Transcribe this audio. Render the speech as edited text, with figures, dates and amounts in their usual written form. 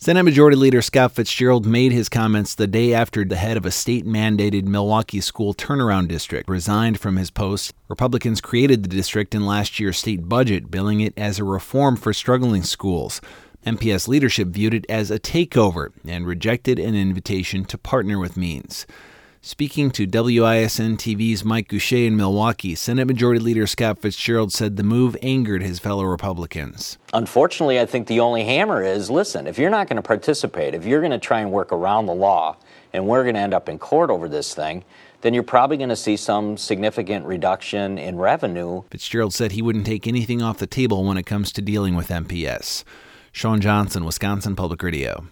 Senate Majority Leader Scott Fitzgerald made his comments the day after the head of a state-mandated Milwaukee school turnaround district resigned from his post. Republicans created the district in last year's state budget, billing it as a reform for struggling schools. MPS leadership viewed it as a takeover and rejected an invitation to partner with Means. Speaking to WISN-TV's Mike Goucher in Milwaukee, Senate Majority Leader Scott Fitzgerald said the move angered his fellow Republicans. Unfortunately, I think the only hammer is, listen, if you're not going to participate, if you're going to try and work around the law, and we're going to end up in court over this thing, then you're probably going to see some significant reduction in revenue. Fitzgerald said he wouldn't take anything off the table when it comes to dealing with MPS. Sean Johnson, Wisconsin Public Radio.